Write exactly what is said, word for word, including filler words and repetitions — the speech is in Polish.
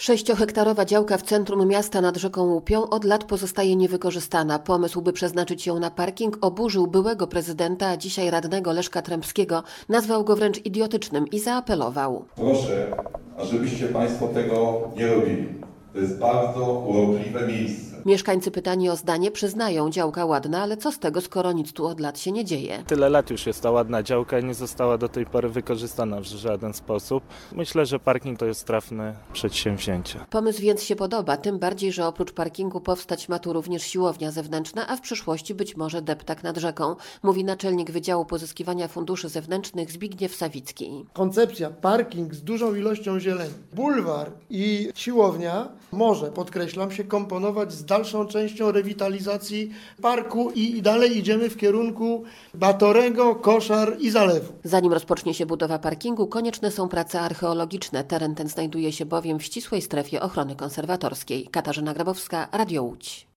Sześciohektarowa działka w centrum miasta nad rzeką Łupią od lat pozostaje niewykorzystana. Pomysł, by przeznaczyć ją na parking, oburzył byłego prezydenta, a dzisiaj radnego Leszka Trębskiego. Nazwał go wręcz idiotycznym i zaapelował. Proszę, ażebyście Państwo tego nie robili. To jest bardzo urokliwe miejsce. Mieszkańcy pytani o zdanie przyznają, działka ładna, ale co z tego, skoro nic tu od lat się nie dzieje. Tyle lat już jest ta ładna działka i nie została do tej pory wykorzystana w żaden sposób. Myślę, że parking to jest trafne przedsięwzięcie. Pomysł więc się podoba, tym bardziej, że oprócz parkingu powstać ma tu również siłownia zewnętrzna, a w przyszłości być może deptak nad rzeką, mówi naczelnik Wydziału Pozyskiwania Funduszy Zewnętrznych Zbigniew Sawicki. Koncepcja parking z dużą ilością zieleni, bulwar i siłownia może, podkreślam, się komponować z dalszą częścią rewitalizacji parku i dalej idziemy w kierunku Batorego, Koszar i Zalewu. Zanim rozpocznie się budowa parkingu, konieczne są prace archeologiczne. Teren ten znajduje się bowiem w ścisłej strefie ochrony konserwatorskiej. Katarzyna Grabowska, Radio Łódź.